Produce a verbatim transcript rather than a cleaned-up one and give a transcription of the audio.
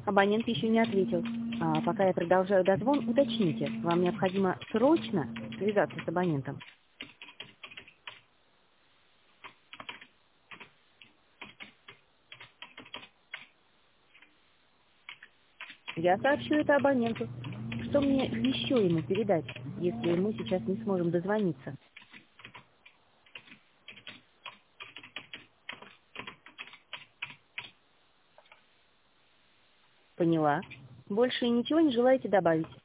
Абонент еще не ответил. А пока я продолжаю дозвон, уточните, вам необходимо срочно связаться с абонентом. Я сообщу это абоненту. Что мне еще ему передать, если мы сейчас не сможем дозвониться? Поняла. Больше ничего не желаете добавить?